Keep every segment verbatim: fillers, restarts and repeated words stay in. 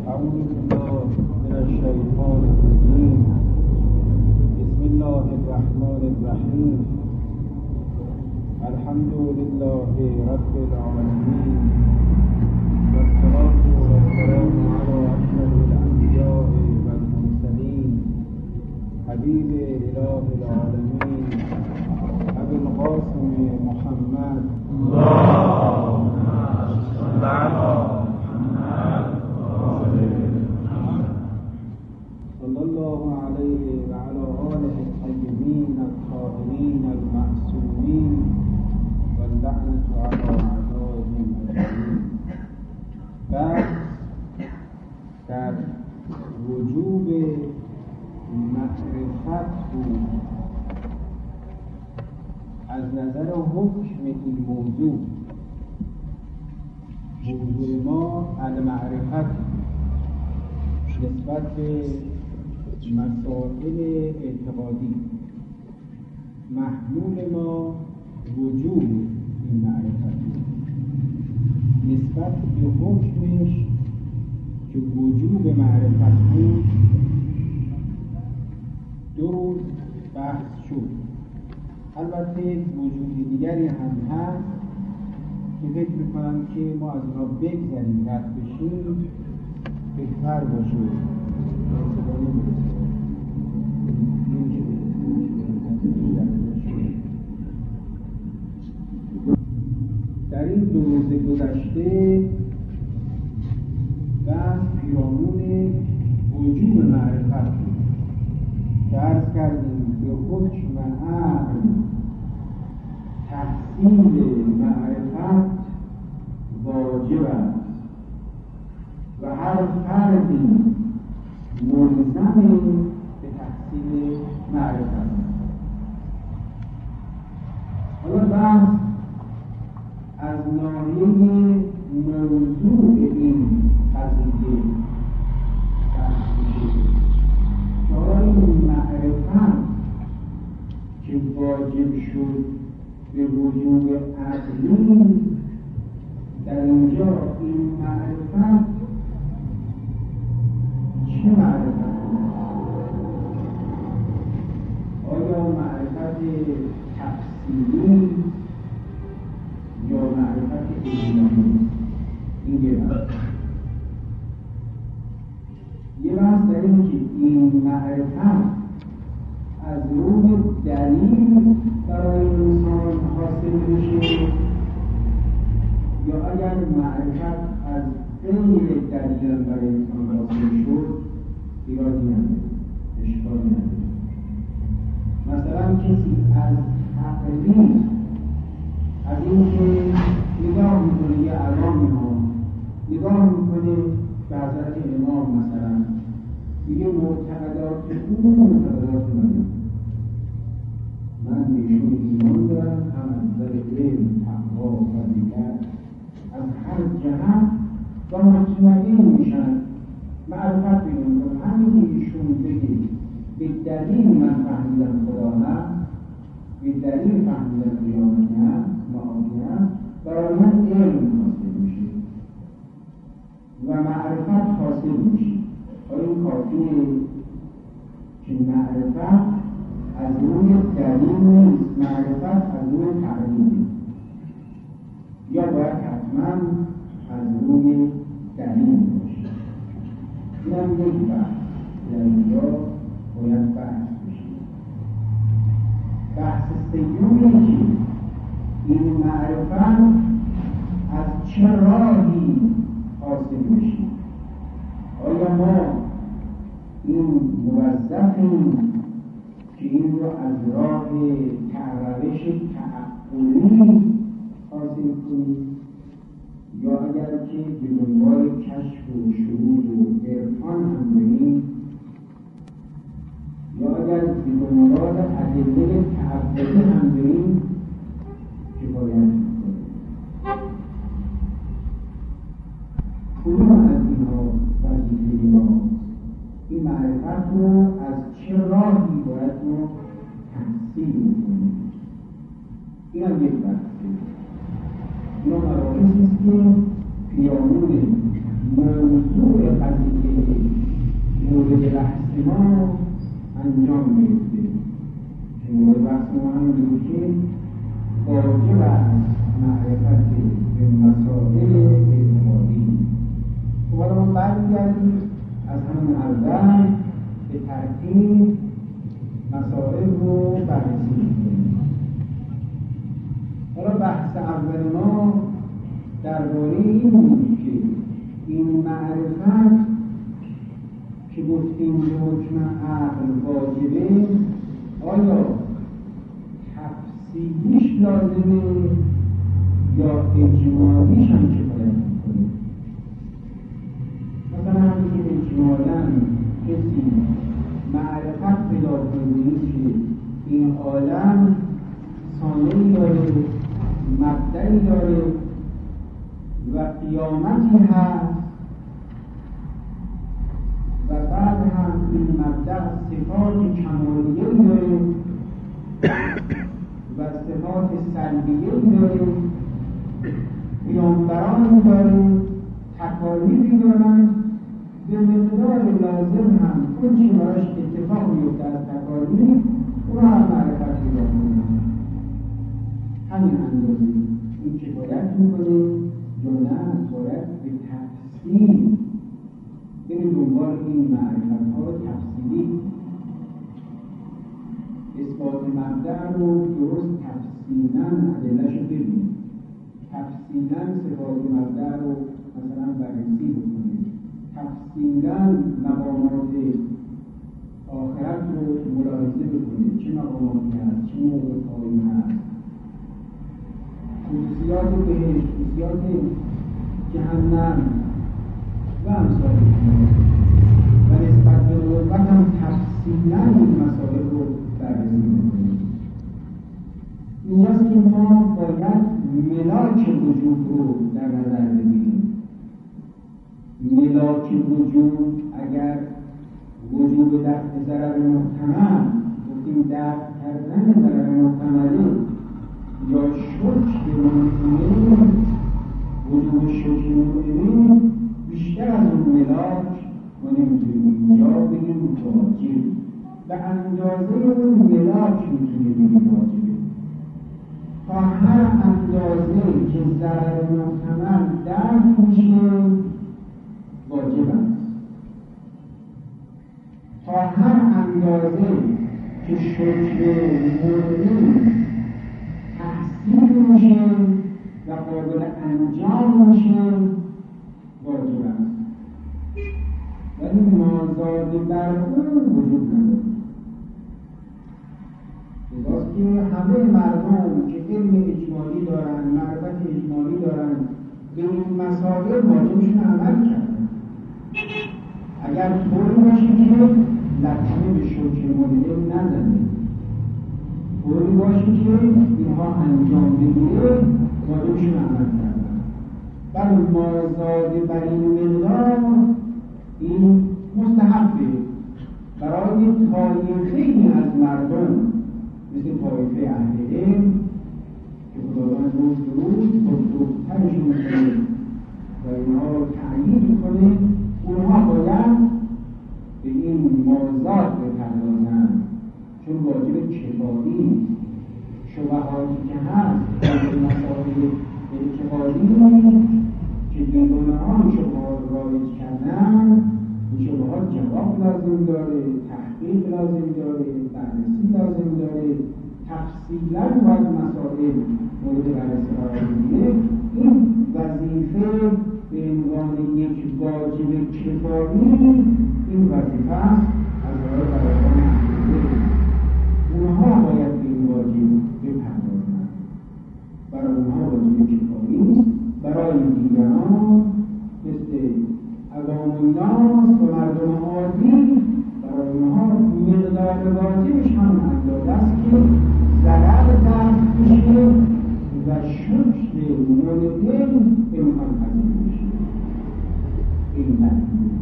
أعوذ بالله من الشيطان الرجيم. بسم الله الرحمن الرحيم. الحمد لله رب العالمين، والصلاة والسلام على أشرف الأنبياء والمرسلين، حبيب إله العالمين أبي القاسم محمد اللهم صل على صلى الله عليه وعلى آله الطيبين الطاهرين المعصومين، واللعنة على أعدائهم أجمعين. بعد در وجوب معرفت بود از نظر حکم این موضوع. موضوع ما المعرفت نسبت به مسائل اعتقادی، محمول ما وجوب این معرفت نسبت به حکمش که وجوب معرفت بود دو روز بحث شد. البته وجود دیگری هم هست که فکر میکنم که ما از اونها بگذاریم، رد بشیم بهتر باشه. در این دو روز گذشته بحث پیرامون وجوب معرفت بود که عرض کردیم به حکم عقل تحصیل معرفت واجب است و هر فردی ملزم به تحصیل معرفت است. حالا بحث از ناحیه موضوع این قضیه بحث میشه که حالا این معرفت که واجب شد به وجوب عقلی، در اینجا این معرفت چه معرفت؟ آیا معرفت تفصیلی یا معرفت اجمالی؟ این یه بحث. یه بحث در این که این معرفت از روی دلیل برای انسان حاصل میشه یا اگر معرفت از غیر دلیل برای انسان حاصل شد ایرادی نداره، اشکالی نداره. مثلا کسی از تقلید، از این که نگاه میکنه یه علامه ها نگاه میکنه به حضرت امام مثلا میگه معتقدات او معتقدات منه، من بهشون ایمان دارم، هم از نظر علم، تقوا و دیگر از هر جهت و مطمئن میشن معرفت پیدا میکنن. همین که ایشون بگه به دلیل من فهمیدم خدا هست، به دلیل فهمیدم قیامت هست، معادی هست، برای من علم حاصل میشه و معرفت حاصل میشه. آیا این کافیه که معرفت از روی دلیل نیست، معرفت از روی تقلید، یا باید حتما از روی دلیل باشه؟ این هم یک بحث در اینجا باید بحث بشه. بحث سیومی که این معرفت از چه راهی حاصل میشه. آیا ما این موظفیم که این رو از راه روش تعقلی حاصل کنیم، یا اگر که به دنبال کشف و شهود و عرفان هم بریم، یا اگر به دنبال ادله تعبدی هم بریم که باید کنیم. کدوم از اینها وظیفه ما؟ این معرفت رو از چه راهی باید ما تحصیل کنیم؟ این هم یک بحثه. اینا مراکزی است که پیرامون موضوع شروع قضیه مورد بحث ما انجام می‌گیره که مورد بحث ما هم بود که واجب است معرفت به مسائل اعتقادی. خب حالا ما برمیگردیم از همون اول به ترتیب مسائل رو بررسی می‌کنیم. حالا بحث اول ما درباره این بود که این معرفت که گفتیم به حکم عقل واجبه، آیا تفصیلیش لازمه یا اجمالیش هم کفایت میکنه؟ مثلا همین که اجمالاً کسی معرفت پیدا کنه که این عالم ثانیه‌ای داره، مبدأی داره و قیامتی هست و بعد هم این مبدأ صفات کمالیه‌ای داره و صفات سلبیه‌ای داره، پیامبرانی داره، تکالیفی دارن، به مقدار لازم هم اون چی براش اتفاق میفته از تکالیف اون هم معرفت پیدا کنه. همین اندازه این کفایت میکنه یا نه باید به تفصیل بریم دنبال این معرفت ها تفصیلی اثبات مبدأ رو درست تفصیلاً ادله‌اش رو ببینیم، تفصیلاً صفات مبدأ رو مثلا بررسی بکنیم، تفصیلاً مقامات آخرت رو ملاحظه بکنیم، چه مقاماتی هست، چه موضوعاتی هست، خصوصیات بهشت، خصوصیات جهنم و امثال و نسبت به نوبت هم تفصیلاً این مسائل رو بررسی می‌کنیم. اینجاست که ما باید ملاک وجود رو در نظر بگیریم. ملاک وجود اگر وجود دفع ضرر محتمل، گفتیم دفع کردن ضرر محتمله یا شکر ممکنه، وجود شکر ممکنه بیشتر از اون ملاک ما نمیتونیم اینجا بگیم واجب، به اندازه اون ملاک میتونیم بگیم واجبه. تا هر اندازه که ضرر محتمل دفع میشه واجب است، تا هر اندازه که شکر ممکنه تحصیل میشه و قابل انجام میشه واجب است، ولی مازاد بر اون وجود نداره. لذاست که همه مردم که علم اجمالی دارن، معرفت اجمالی دارن، به این مسائل واجبشون عمل کردن. اگر طوری باشه که لطمه به شکر مدل نزنه، طوری باشه که اینها انجام بگیره، واجبشون عمل کردن. بل مازاد بر این مقدار این مستحبه برای طایفه‌ای از مردم مثل طایفه اهل علم که خداوند روز به روز بزرگترشون کنه و اینها رو تعیین کنه، اونها باید به این مازاد بپردازن، چون واجب کفایی شبهاتی که هست در مسائل اعتقادی که بیگانه‌ان شبهات رایج کردن، این شبهات جواب لازم داره، تحقیق لازم داره، بررسی لازم داره، تفصیلاً باید مسائل مورد بررسی قرار بگیره. این وظیفه به عنوان یک واجب کفایی این وظیفه است از برای برادران اهل. اونها باید به این واجب بپردازند، برای اونها واجب کفایی است، برای دیگران مثل عوام الناس و مردم عادی برای اونها مقدار واجبش هم اندازه است که ضرر دفع میشه و شکر مولده امکان پذیر میشه. این معنی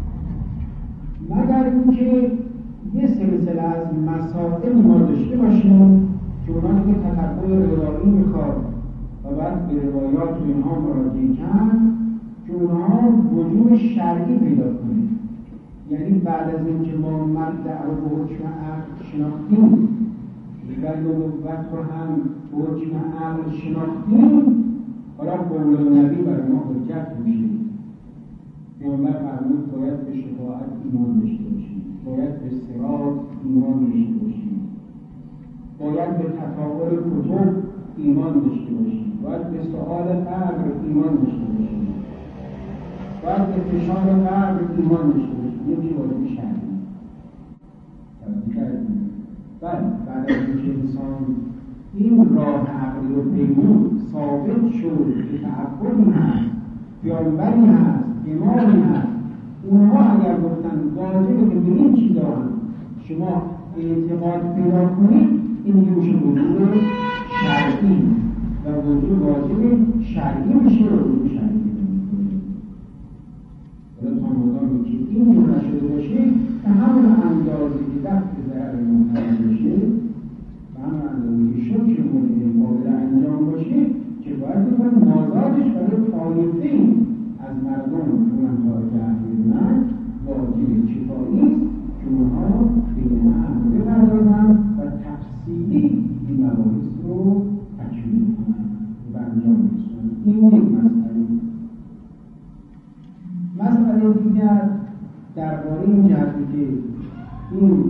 مگر اینکه یه سلسله از مسائل ما داشته باشیم که اونها که تتبع روایی میخواد و بعد به روایات اینها مراجعه کرد که اونها وجود شرعی پیدا کنه. یعنی بعد از اینکه ما مبدأ رو به حکم عقل شناختیم و نبوت رو هم به حکم عقل شناختیم، حالا قول نبی برای ما حجت میشه. پیامبر فرمود باید به شفاعت ایمان داشته باشیم، باید به صراط ایمان داشته باشیم، باید به تفاول کتب ایمان داشته باشیم، باید به سؤال قبر ایمان داشته باشیم، باید به فشار قبر ایمان داشته باشیم. یکی واجب شرعی. بله، بعد از اینکه انسان این راه عقلی و پیمود ثابت شد که تعبدی هست، پیامبری هست، امامی هست، اونها اگر گفتن واجبه که به این چیزا شما اعتقاد پیدا کنید، این میشه وجود شرعی و وجود واجب شرعی میشه و وجود شرعی میشه. ولی تا مدامی که این رو نشده باشه به همون اندازه که دفت ضرر منتظر باشه، به همون اندازه که شکر مورد قابل انجام باشه که باید بکنم مازادش برای طایفه از مردم اونم تاریخ احمد من واجب کفایی است که اونها به این امر بپردازن و تفصیلی این مباحث رو تکمیل کنن و انجام بسازن. این یک مسئله. مسئله دیگر درباره این جهتی که این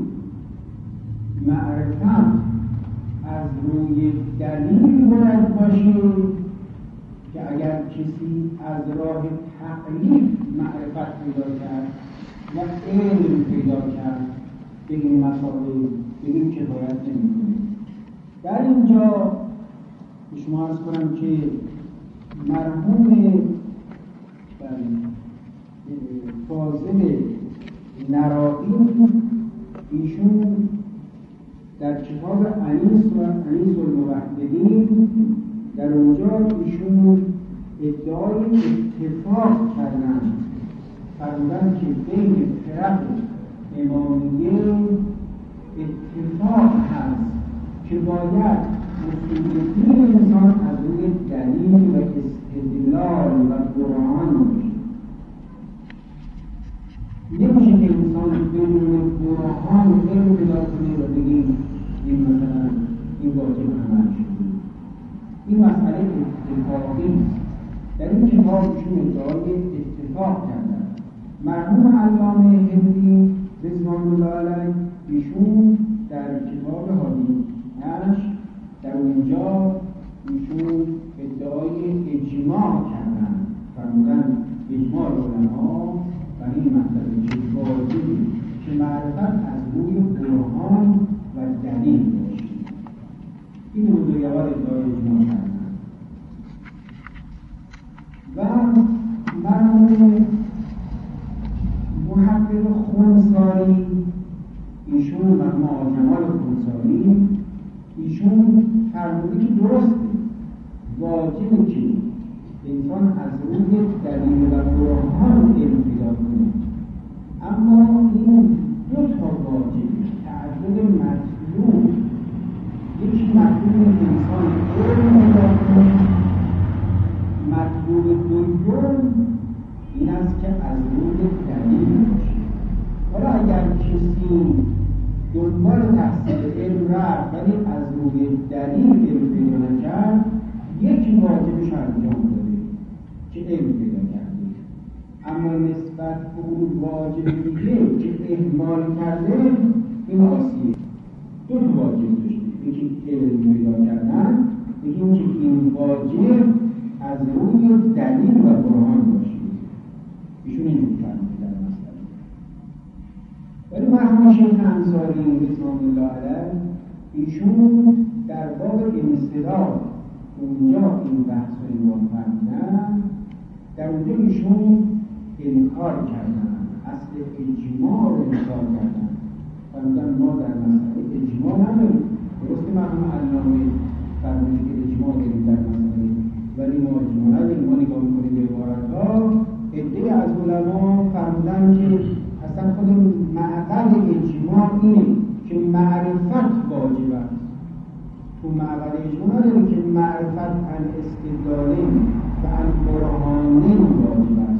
معرفت از روی دلیل باید باشه که اگر کسی از راه تقلید معرفت پیدا کرد و علم پیدا کرد به این مسائل بگیم کفایت نمی‌کنه. در اینجا شما عرض کنم که مرحوم فاضل نرایی ایشون در کتاب انیس و انیس الموحدین در اونجا ایشون ادعای اتفاق کردن، فرمودن که بین فرق امامیه اتفاق هست که باید مسئولیتی انسان از روی دلیل و استدلال و قرآن باشه. نمیشه که انسان بدون قرآن علم پیدا کنه و بگیم این مثلا این واجب عمل شده. این مسئله اتفاقی است. در این کتاب ایشون ادعای اتفاق کردن. مرحوم علامه هندی رضوان الله علیه ایشون در کتاب حادیثه‌اش در اونجا ایشون ادعای اجماع کردن، فرمودن اجماع علما برای این مسئله که واجبی که معرفت از روی برهان و دلیل باشه. این بزرگوار ادعای اجماع کردن. و مرحوم محقق خونساری ایشون و معاجمال خونساری ایشون فرموده که درسته واجبه که انسان از روی دلیل و برهان علم پیدا کنه، اما این دو تا واجب تعدد مطلوب، یکی مطلوب انسان علم پیدا کنه، مطلوب دوم این است که از روی دلیل باشه. حالا اگر کسی دنبال تحصیل علم رفت ولی از روی دلیل علم پیدا نکرد، یکی واجبش انجام داده که علم پیدا کرده، اما نسبت به اون واجب دیگه که اهمال کرده این آسیه. دو تا واجب داشته، یکی علم پیدا کردن، یکی اینکه این واجب از روی دلیل و برهان باشه. ایشون این فرموده در مسئله. ولی مرحوم شیخ انصاری رضوان الله علیه ایشون در باب انصداد اونجا این بحث رو عنوان فرمودن، در اونجا ایشون انکار کردن، اصل اجماع رو انکار کردن، فرمودن ما در مسئله اجماع نداریم. درسته مرحوم علامه فرموده که اجماع داریم در مسئله، ولی ما اجماع نداریم. ما نگاه میکنیم به عبارت‌ها، عده از علما فرمودن که اصلا خود معقل اجماع اینه که معرفت واجب است. تو معقل اجماع نداره که معرفت عن استدلالین و عن برهانین واجب است.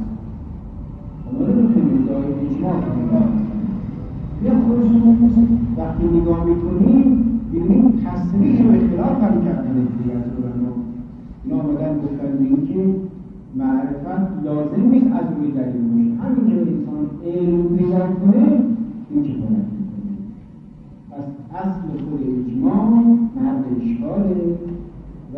اجماع کنیم. یه خصوص وقتی نگاه میکنیم ببینیم تصریح و اختلاف هم کردن دیگه از علما. اینا آمدن گفتن این که معرفت لازم نیست از روی دلیل باشه، همین که انسان علم پیدا کنه این که باید میکنه. پس اصل خود اجماع مرد اشکاله و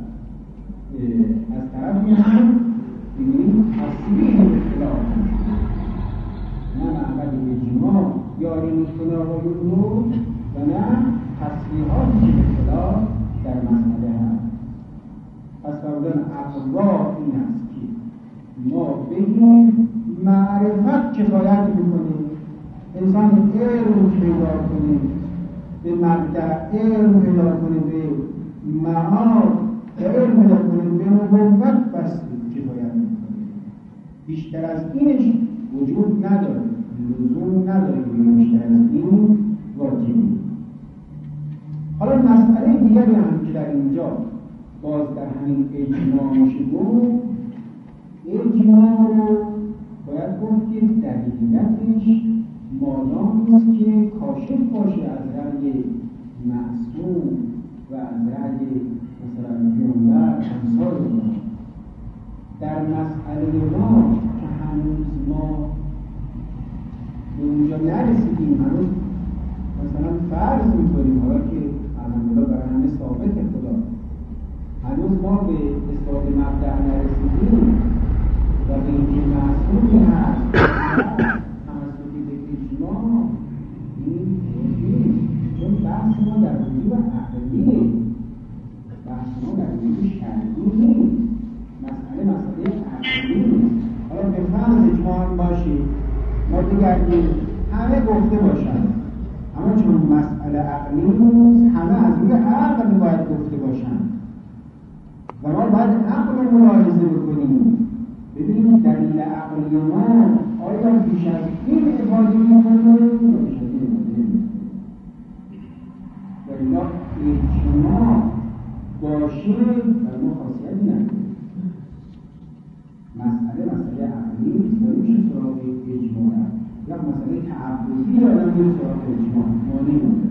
از طرفی هم ببینیم تصریح و اختلاف نه معبد اجماع یاری میکنه آقایون رو و نه تصریحاتی که اختلاف در مسئله هست. پس فرمودن اقوا این است که ما بگیم معرفت کفایت میکنه، انسان علم پیدا کنه به مبدأ، علم پیدا کنه به معاد، علم پیدا کنه به نبوت، بس کفایت میکنه. بیشتر از اینش وجود نداره، لزوم نداره که بیشتر از این واجبی. حالا مسئله دیگری هم که در اینجا باز در همین اجماع میشه گفت، اجماع رو باید گفت که دلیلیتش مادامی است که کاشف باشه از رأی معصوم و از رأی مثلا پیامبر امثال ما. در مسئله ما که هنوز ما به اونجا نرسیدیم، هنوز مثلا فرض میکنیم حالا که الحمدلله برای همه ثابت خدا، هنوز ما به اثبات مبدأ نرسیدیم و به اینکه معصومی هست توسط اجماع این نیست، چون بحث ما در وجود عقلیه، بحث ما در وجود شرعی نیست، مسئله مسئله عقلی نیست. حالا به فرض اجماع باشه ما دیگر همه گفته باشند، اما چون مسئله عقلی نیست همه از روی عقل باید گفته باشند و ما باید عقل رو ملاحظه بکنیم ببینیم دلیل عقلی ما آیا بیش از این افاده میکنه یا بیش از این افاده میکنه. در اینا اجماع باشه در ما خاصیتی نداره. مسئله مسئله عقلی و میشه سراغ اجماع رفت، یا مسئله تعبدی یا نمیشه سراغ اجماع مانعی بوده.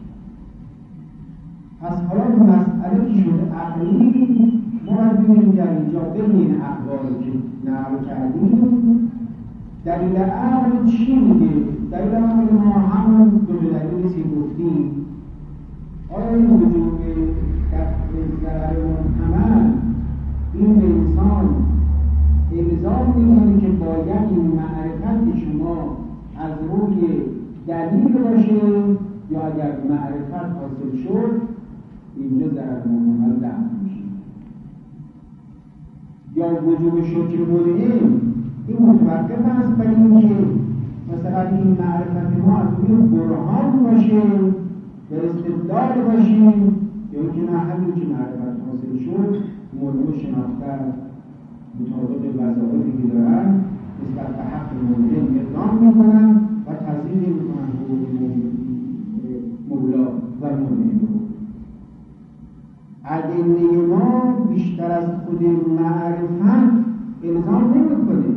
پس حالا مسئله که شده عقلی ما باید ببینیم در اینجا بین این اقوال که نقل کردیم دلیل عقل چی میگه؟ دلیل عقل ما همون دو دلیلی که گفتیم. آیا این وجود دفع ضرر محتمل این به انسان الزام میکنه که باید این معرفت شما از روی دلیل باشه یا اگر معرفت حاصل شد اینجا ضرر محتمل دفع میشه، یا وجوب شکر ملهم این متوقف است بر اینکه مثلا این معرفت ما از روی برهان باشه و استدلال باشیم یا اینکه نه همین که معرفت حاصل شد ملهم شناختن مطابق وظایفی که دارن نسبت به حق ملهم اقدام میکنن و تضییع میکنن حقوق مولا و ملهم رو. ادله ما بیشتر از خود معرفت الزام نمیکنه،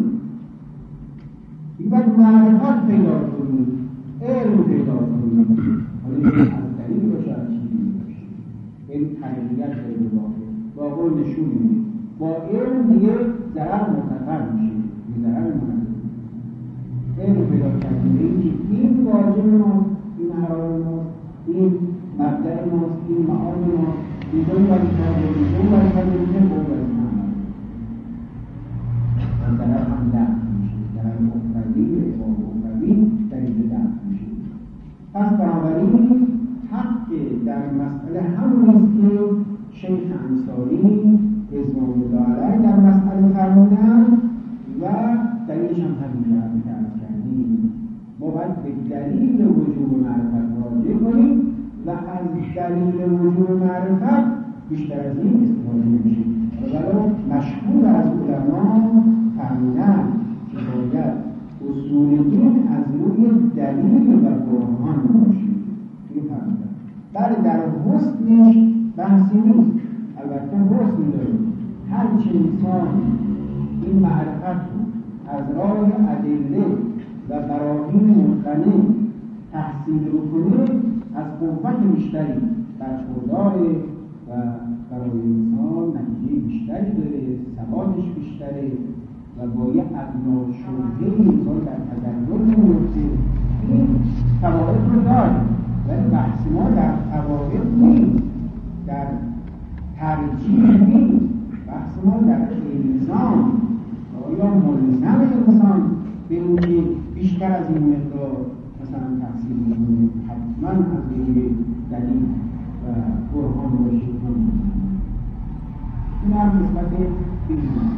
باید معرفت پیدا کنیم، علم پیدا کنیم. حالا این از دلیل باشه از چیزی باشه، علم حقیقت پیدا باشه با قول نشون میده، با علم دیگه ضرر مرتفع میشه، این ضرر مرتفع علم پیدا کردیم اینکه این واجب ما، این حرام ما، این مبدأ ماست، این معاد ماست، دیدون باید کرده دیدون باید کرده دیدون باید کرده و ضرر هم دفت میشه، ضرر مقتضی و اصاب مقتضی در اینجا دفت میشه. پس بنابراین حق در مسئله همونیست که شیخ انصاری رضوان الله علیه در مسئله فرمودن و دلیلش هم همین که عرض کردیم. ما باید به دلیل وجوب معرفت راجع کنیم و از دلیل وجوب معرفت بیشتر از این استفاده نمیشه. ولو مشهور از علما فرمودن که باید اصول دین از روی دلیل و برهان باشه. این فرمودن. بله در حسنش بحثی نیست، البته حسن داره. هرچه انسان این معرفت رو از راه ادله و براهین مطلع تحصیل بکنه از قوت بیشتری برخورداره و برای انسان نتیجه بیشتری داره، ثباتش بیشتره و با یک ابنا شبهه انسان در تدرج میفته. این فواید رو داره، ولی بحث ما در فواید نیست، در ترجیح نیست، بحث ما در الزام. آیا ملزم انسان به اینکه بیشتر از این مقدار مثلا تحصیل بکنه؟ حتما از روی دلیل و برهان باشه. این هم نسبت بیرون.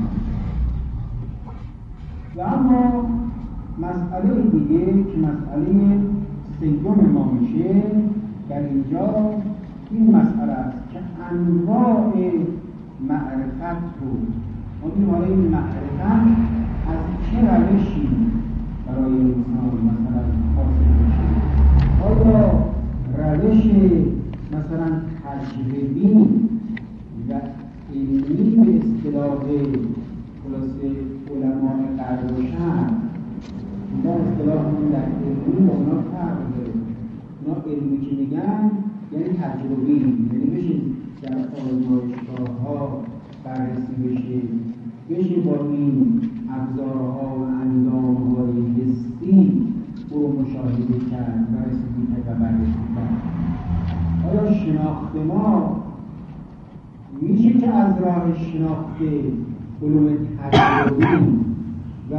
و اما مسئله دیگه که مسئله سیوم ما میشه در اینجا این مسئله است که انواع معرفت رو ما برای این معرفت از چه روشی برای انسان مثلا حاصل میشه؟ آیا روش مثلا تجربی و علمی به اصطلاح خلاصه علماء غرب و شرق، اینا اصطلاحمون در علمی با اونا فرق داره. اونا علمی که میگن یعنی تجربی، یعنی بشه در آزمایشگاه‌ها بررسی بشه، بشه با این ابزارها و اندام‌های حسی او مشاهده کرد و رسیدگی کرد و بررسی کرد. آیا شناخت ما میشه که از راه شناخت علوم تجربی و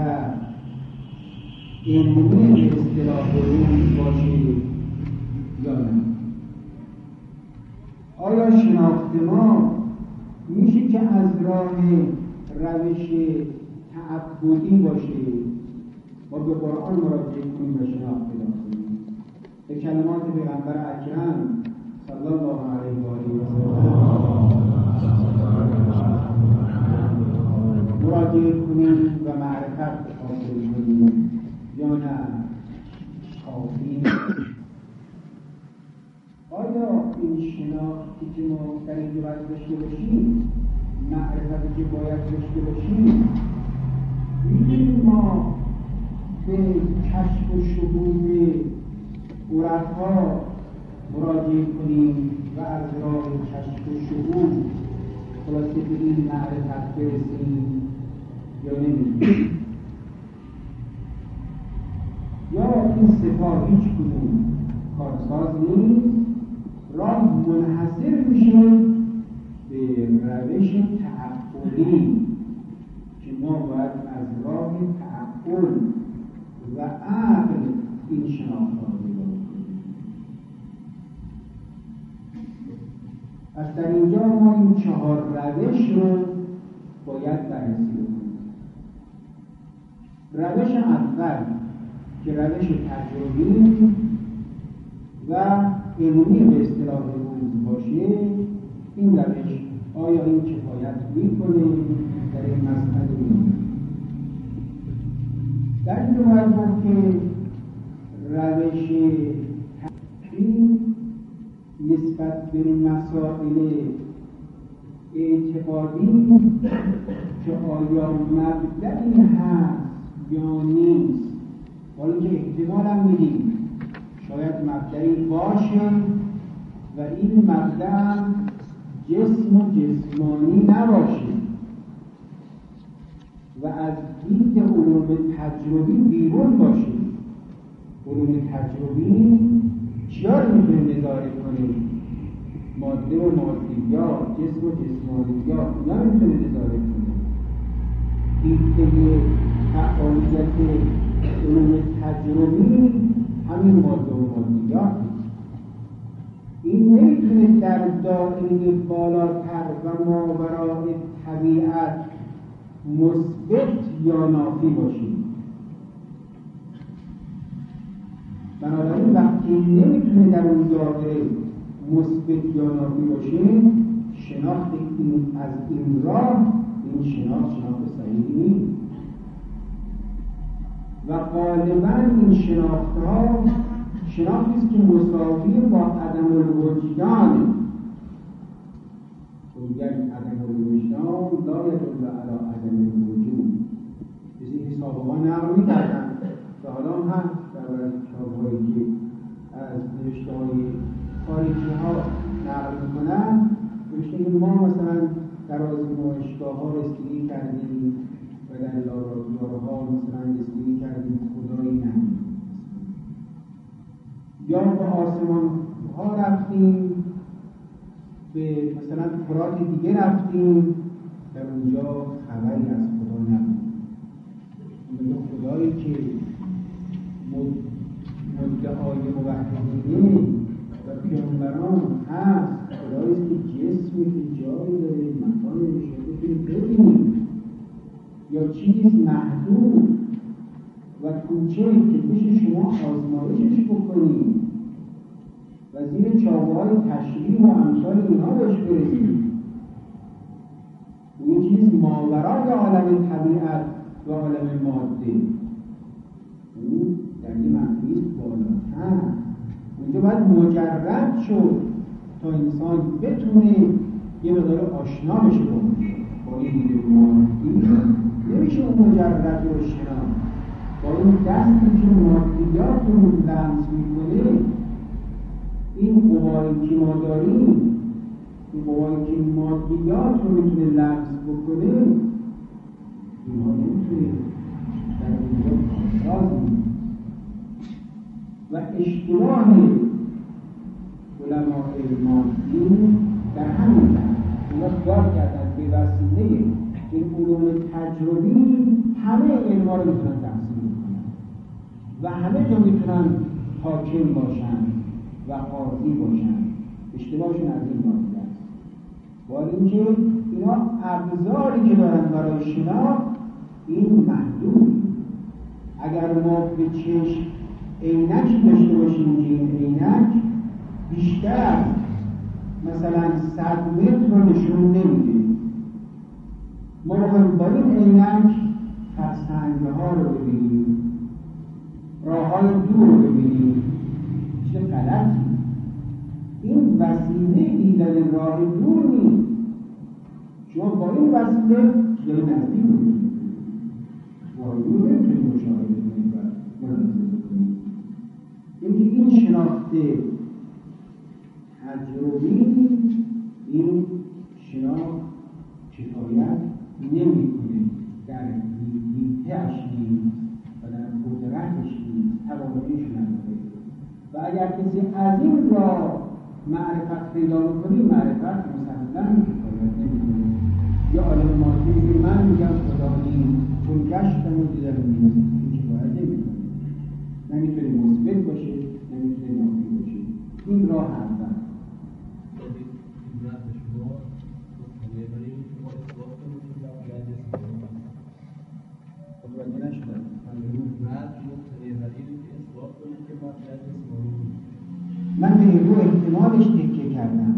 علمی به اصطلاح علوم باشه یا نه؟ آیا شناخت ما میشه که از راه روش تعبدی باشه؟ ما به قرآن مراجعه کنیم و شناخت پیدا کنیم، به کلمات پیغمبر اکرم صلی الله علیه و آله و سلم مراجعه کنیم و معرفت حاصل کنیم یا نه کافی؟ آیا این شناختی که ما در اینجا باید داشته باشیم، معرفتی که باید داشته باشیم، میتونیم ما به کشف و شهود عرفا مراجعه کنیم و از راه کشف و شهود خلاصه به این معرفت برسیم یا نمیتونیم؟ یا این سپاه هیچ کدوم کارساز نیست، راه منحصر میشه به روش تعقلی که ما باید از راه تعقل و عقل این شناخت را پیدا کنیم. پس در اینجا ما این چهار روش رو باید بررسی کنیم. روش اول که روش تجربی و علمی به اصطلاح روز باشه، این روش آیا این کفایت میکنه در این مسئله؟ در این باید بود که روش تحقیق نسبت به مسائل اعتقادی که آیا مبدعی هست یا نیست، حالا که احتمال هم میدیم شاید مبدعی باشه و این مبدع جسم و جسمانی نباشه و از دید علوم تجربی بیرون باشه. علوم تجربی چیا رو میتونه نظاره کنه؟ ماده و مادیات، جسم و جسمانیات، اینا رو میتونه نظاره کنه. دیده فعالیت علوم تجربی همین ماده و مادیات. این نمیتونه در دایره بالاتر و ماورای طبیعت مثبت یا نافی باشه. بنابراین وقتی نمیتونه در اون دایره مثبت یا نافی باشه، شناخت این از این راه این شناخت شناخت صحیحی نیست و غالبا این شناخت ها شناختی است که مساوی با عدم الوجدانه. میگن عدم الوجدان لا یدل علی عدم الوجود. چیزی که سابقا نقل می‌کردن و حالا هم در برای کتاب‌هایی که از نوشته‌های خارجی ها نقل میکنن نوشته که ما مثلا در آزمایشگاه‌ها رسیدگی کردیم و در لابراتوارها مثلا رسیدگی کردیم خدایی نمید، یا به آسمان ها رفتیم، به مثلا کرات دیگه رفتیم، در اونجا خبری از خدا نبود. اون خدایی که مدعای موحدینه و پیامبران هست، خدایی است که جسمی که جایی داره، مکانی شده که ببینیم، یا چیز محدود و کوچه که پیش شما آزمایشش بکنید و زیر چاقوهای تشریح و امثال اینا بهش برسید. این چیز ماورای عالم طبیعت و عالم ماده، اون در این معنیست بالاتر. اونجا باید مجرد شد تا انسان بتونه یه مقدار آشنا بشه با این دید مادی. نمیشه اون مجرد رو شناخت با این دستی که مادیات رو لمس میکنه. این قوایی که ما داریم، این قوایی که مادیات رو میتونه لمس بکنه، اینها نمیتونه در اینجا کارساز میکنه. و اشتباه علمای مادی در همین زن اونا خیال کردن به وسیله این علوم تجربی همه علما رو میتونن تقسیم کنن و همه جا میتونن حاکم باشن و قاضی باشن. اشتباهشون از این ناحیه است. با اینکه اینا ابزاری که دارن برای شناخت این محدود. اگر ما به چشم عینکی داشته باشیم که این عینک بیشتر از مثلا صد متر رو نشون نمیده، ما بخوایم با این عینک فرسنگ‌ها رو ببینیم، راه‌های دور رو ببینیم، چه غلطی. این وسیله دیدن راه دور نیست. شما با این وسیله جای نزدیک رو ببینید، راه دور نمیتونید مشاهده کنید و مناظره کنید. اینکه این شناخته تجربی، این شناخت کفایت نمی‌کنه، در دیده‌اش نیست و در قدرتش نیست، تواناییش نداره. و اگر کسی از این را معرفت پیدا می‌کنه، معرفت مستقلاً کفایت نمی‌کنه. یا عالم مادی که من میگم خدا نیست، چون گشتم و دیدم نیست، این کفایت نمی‌کنه. نمی‌تونه مثبت باشه، نمی‌تونه منفی باشه. این راه هست. من به این رو احتمالش تکیه کردم،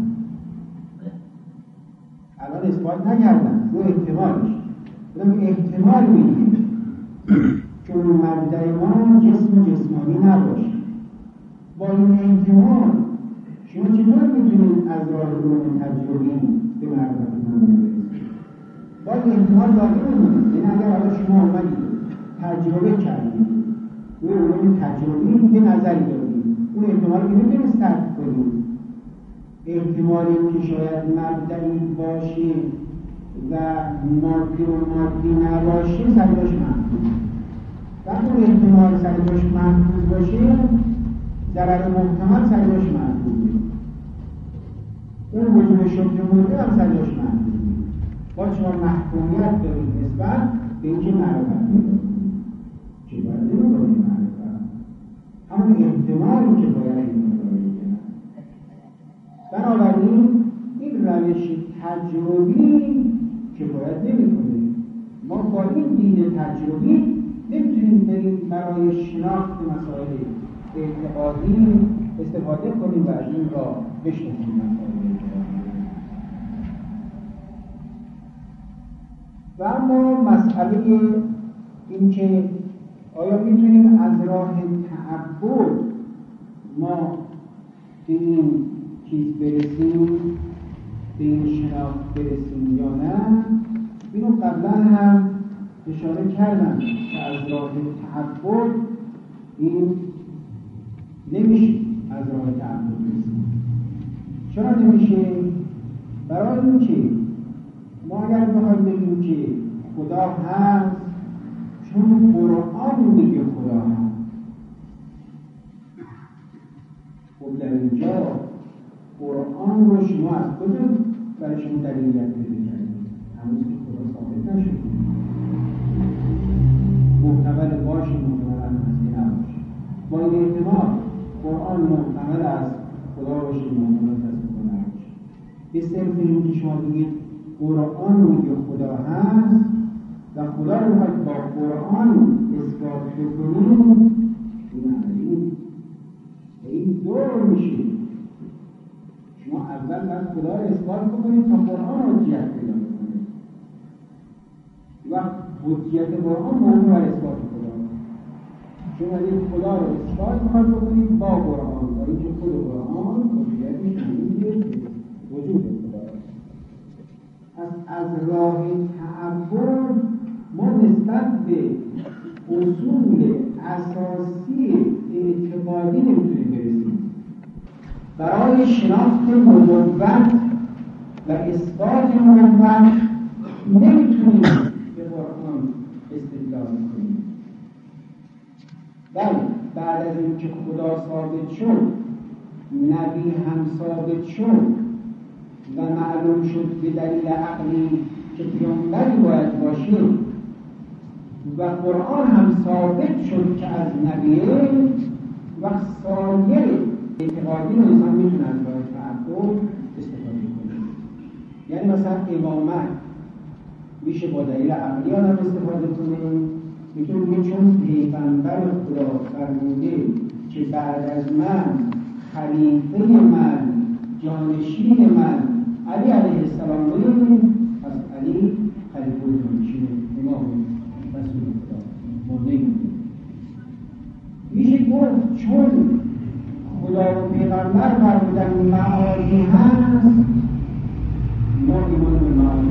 الان اثبات نکردم، رو احتمالش بودم احتمال میدیم که اون مبدأ ما جسم جسمانی نباشه. با این احتمال شما چطور میتونید از راه علوم تجربی به معرفت من برسید؟ با این احتمال باقی میمونه. یعنی اگر حالا شما اومدید تجربه کردید، روی علوم تجربی یه نظری دارید، اون احتمال که میتونید ثبت کنید. احتمالی که شاید مبدئی باشه و مادی و مادی نباشه سرجاش محفوظ. وقتی اون احتمال سرجاش محفوظ باشه، ضرر محتمل سرجاش محفوظه. اون وجود شبه مرده هم سرجاش محفوظه. با شما محکومیت دارید نسبت به اینکه معرفت میدارید که باید نمیدارید معرفت همون احتمالی که باید این دارید. بنابراین این روش تجربی که باید نمی‌کنه. ما با این دید تجربی نمیتونیم بریم برای شناخت مسائل اعتقادی استفاده کنیم و از این را بشناسیم مسائل اعتقادی. و اما مسئله این که آیا میتونیم از راه تعبد ما به این چیز برسیم، به این شناخت برسیم یا نه، اینو قبلا هم اشاره کردم که از راه تعبد این نمیشه از راه تعبد برسیم. چرا نمیشه؟ برای این که ما اگر بخوایم بگیم که خدا هست، چون قرآن میگه خدا هست. خب در اینجا قرآن رو شما از کجا برای شما دلیلیت پیدا کردید؟ هنوز که خدا ثابت نشد. محتمل باشه، محتمل هستی نباشه. با این احتمال قرآن محتمل است خدا باشه، محتمل است خدا نباشه. به صرف این که شما بگید قرآن میگه خدا هست و خدا رو باید با قرآن اثبات بکنیم، این عملی این دور میشه. شما اول باید خدا رو اثبات بکنید تا قرآن رو حجیت پیدا بکنید و حجیت قرآن با اون رو اثبات خدا. شما اگه خدا رو اثبات میخواید بکنید با قرآن، با اینکه خود قرآن حجیتش همینه وجود خدا. از از راه تعبد ما نسبت به اصول اساسی اعتقادی نمیتونیم برسیم. برای شناخت نبوت و اثبات نبوت نمیتونیم به قرآن استدلال کنیم. بله، بعد از اینکه خدا ثابت شد، نبی هم ثابت شد و معلوم شد به دلیل عقلی که پیامبری باید باشه و قرآن هم ثابت شد که از نبیه و سایر اعتقادی رو انسان میتونه از راه تعبد استفاده کنه. یعنی مثلا امامت میشه با دلیل عقلی آدم استفاده کنه، میتونه میگه چون پیغمبر خدا فرموده که بعد از من خلیفه من جانشین من علی علیه السلام بودیم، پس علی خلیفه جانشین امام رسول خدا ما نمیدونیم. میشه گفت چون خدا و پیغمبر فرمودن معادی هست، ما ایمان به معاد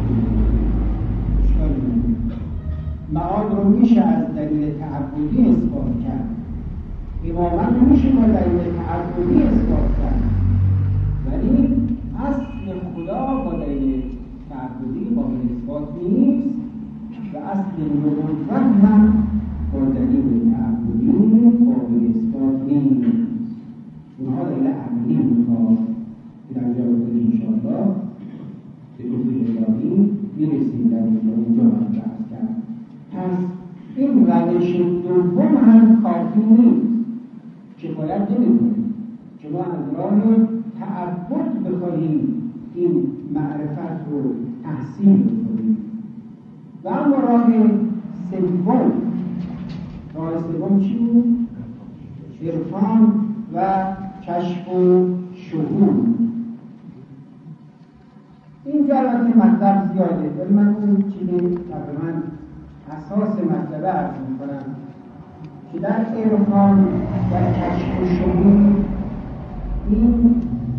کنیم. معاد رو میشه از دلیل تعبدی اثبات کرد، امامت رو میشه با دلیل تعبدی اثبات کرد، ولی اصل خدا با دلیل تعبدی قابل اثبات نیست و اصل نبوت هم با دلیل تعبدی قابل اثبات نیست. اونها دلیل عقلی میخواد که در جا بکنیم انشاءالله به اصول الهی میرسیم در اونجا هم بحث کرد. پس این روش دوم هم کافی نیست، کفایت نمی‌کنه که ما از راه تعبد بخواهیم این معرفت رو تحصیل بکنیم. و اما راه سوم، راه سوم چی بود؟ عرفان و کشف و شهود. اینجا البته مطلب زیاده، ولی من اون چیزی تقریبا اساس مطلب عرض می‌کنم که در عرفان و کشف و شهود این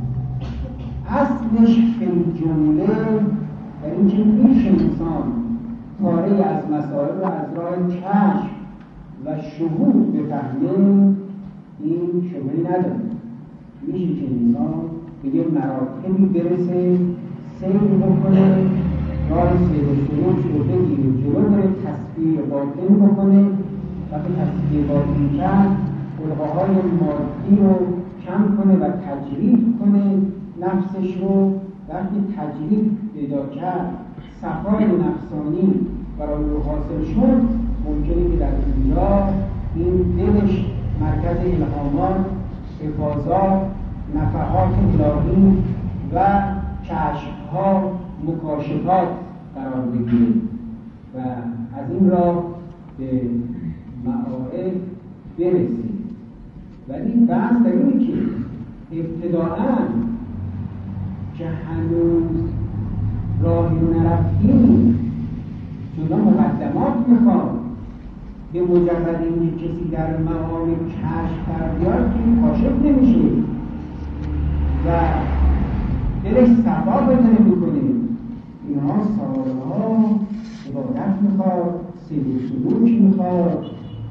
اصلش فی جمله در اینکه میشه انسان پاره از مسائل رو از راه کشف و شهود بفهمه، این شبهه‌ای نداره. میشه که انسان به یه مراتبی برسه، سیر بکنه، راه سیر و سلوک رو بگیره جلو بره، تصفیه باطن بکنه. وقتی تصفیه باطن کرد، القاهای مادی رو کم کنه و تجرید کنه نفسش رو. وقتی تجرید پیدا کرد، صفای نفسانی برای او حاصل شد، ممکنه که در اینجا این دلش مرکز الهامات، افاضات، نفحات الهی و کشف‌ها، مکاشفات قرار بگیره و از این راه به معارف برسید. ولی بحث در اینه که ابتداءً که هنوز راهی رو نرفتیم، چون مقدمات میخواد. به مجرد اینکه کسی در مقام کشف در بیاد که کاشف نمیشه و دلش صفا بتونه بکنه. اینها سالها عبادت میخواد، سیر و سلوک میخواد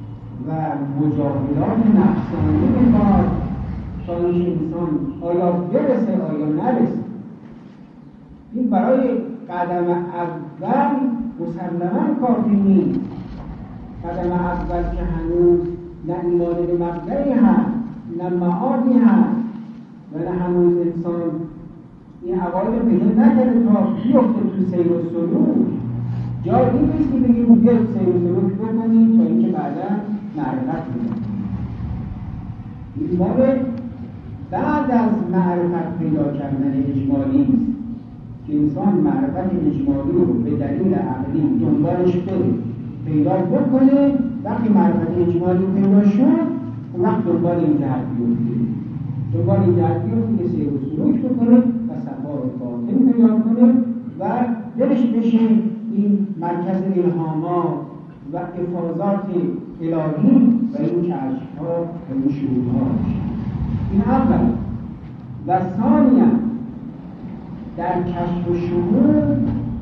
و مجاهدات نفسانی میخواد تا اینکه انسان آیا برسه آیا نرسه. این برای قدم اول مسلماً کافی نیست. قدم اول که هنوز نه ایمان به مبدأی هست نه معادی هست و نه هنوز انسان این عوایل پیدا نکرده تا بیفته تو سیر و سلوک. جای این نیست که بگیم بیاید سیر و سلوک بکنید تا اینکه بعدا معرفت بکنید. این باب بعد از معرفت پیدا کردن اجمالی است که انسان معرفت اجمالی رو به دلیل عقلی دنبالش بره پیدا بکنه. وقتی معرفت اجمالی پیدا شد اون وقت دنبال این جهت بیفته دنبال این جهت بیفته که سیر و سلوک بکنه و صفا و باطن پیدا کنه و دلش بشه این مرکز الهامات و افاضات الهی و این کشف‌ها و این شروع‌ها. این اول. و ثانیاً در کشف و شهود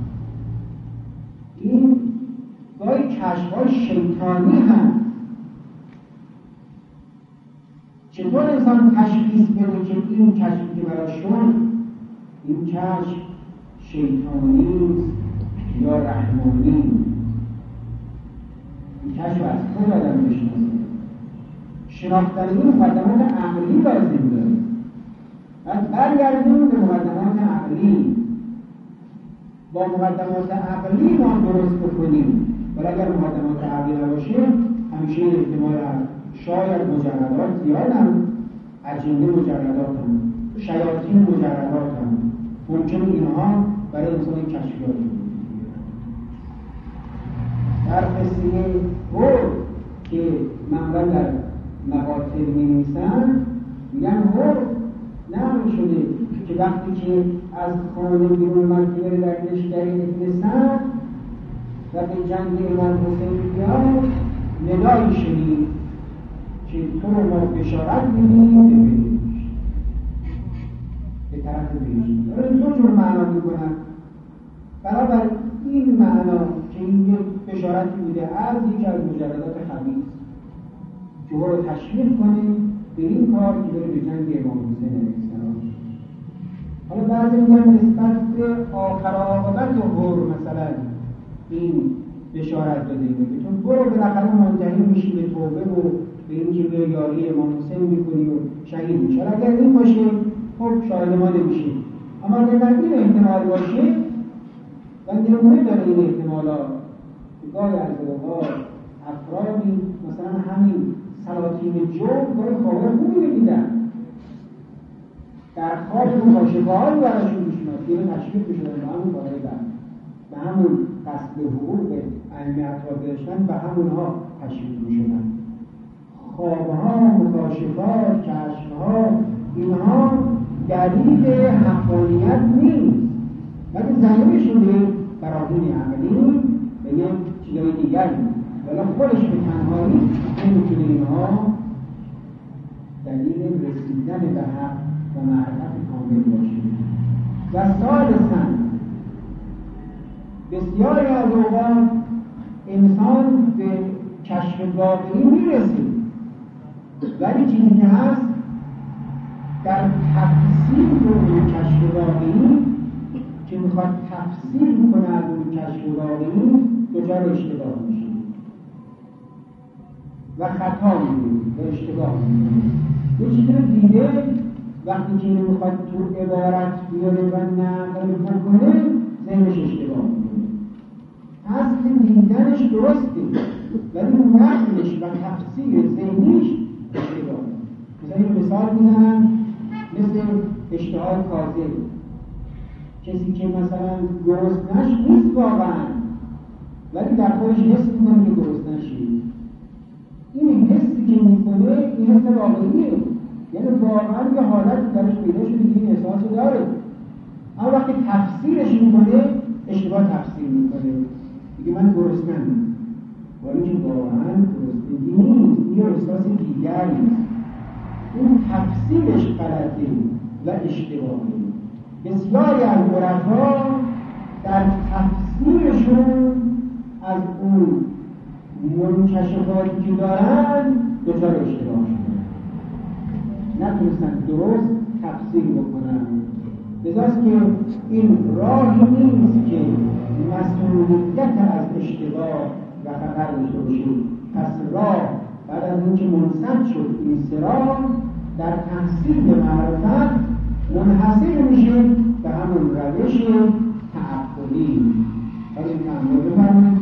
این گاهی کشف‌های شیطانی هم. چطور انسان تشخیص بده که این کشفی که براش شد این کشف شیطانی یا رحمانی؟ این کشف از خود آدم بشناسه. شناختن این مقدمات عقلی لازم داره. از برگردیم به مقدمات عقلی. با مقدمات عقلی ما درست بکنیم. ولی اگر مقدمات عقلی نباشه همیشه احتمال شاید مجردات زیاد هم اجنده مجردات هم شیاطین مجردات هم ممکن اینها برای انسان کشفیات در قصه هور که منبع در مقاطع می نویسن میگن هور نمی شده که وقتی که از خانه بیرون منطقه در لشکری ابن و به جنگ امام حسین بیاد ندایی شدید که تو رو ما بشارت میدیم به بهشت به طرف بهشت. داره دو جور معنا میکنن. برابر این معنا که این بشارتی بوده از یکی از مجردات خبیث که او رو تشویق کنه به این کار که داره به جنگ امام حسین علیه السلام. حالا بعضی میگن نسبت به آخر عاقبت هور مثلا این بشارت داده اینه که تو برو بالاخره منتهی میشی به توبه و به اینکه به یاری امام حسین میکنی و شهید میشی. اگر این باشه خب شاید ما نمیشه. اما اگر این احتمال باشه و نمونه داره این احتمالات گاهی از اوقات افرادی مثلا همین سلاطین جوب برای خوابه خوبی بگیدن در خواب مکاشفه‌هایی براشون میشناد که تشکیل بشدن به همون کارهای بعد به همون قصد حقوق اهمیت را داشتن به همونها تشکیل میشدن. خوابها، مکاشفات، کشفها اینها دلیل حقانیت نیست ولی زمینشون به براهین عملی به یک چیزای دیگری ولی خودش به تنهایی نمیتونه اینها دلیل رسیدن به حق و معرفت کامل باشه. و ثالثاً بسیاری از اوقات انسان به کشف واقعی میرسه ولی چیزی که هست در تفسیر اون کشف واقعی که میخواد تفسیر کنه از اون کشف واقعی دچار اشتباه میشه و خطا میشه و اشتباه میشه. یه چیزی رو دیده وقتی که میخواد تو عبارت بیاره و نقل بکنه ذهنش اشتباه میکنه. اصل دیدنش درسته ولی نقلش و تفسیر ذهنیش اشتباه. مثلا این مثال میزنن مثل اشتهای کاذب. کسی که مثلا گرسنه‌اش نیست واقعا ولی در خودش حس میکنه که گرسنه‌اش نیست. این حسی که میکنه این حس واقعیه، یعنی واقعا یه حالت درش پیدا شده که این احساس داره. اما وقتی تفسیرش میکنه اشتباه تفسیر میکنه، میگه من گرسنه‌ام ولی که واقعا گرسنگی نیست، یه احساس دیگری. اون تفسیرش غلطه و اشتباهه. بسیاری از عرفا در تفسیرشون از اون منکشفاتی که دارن دچار اشتباه شدن، نتونستن درست تفسیر بکنن. لذاست که این راهی نیست که مسئولیت از اشتباه و خطر داشته باشیم. پس راه بعد از اینکه منصب شد این سرا در تحصیل معرفت منحصر میشه به همون روش تعقلی. حالا این تعمل بفرمایید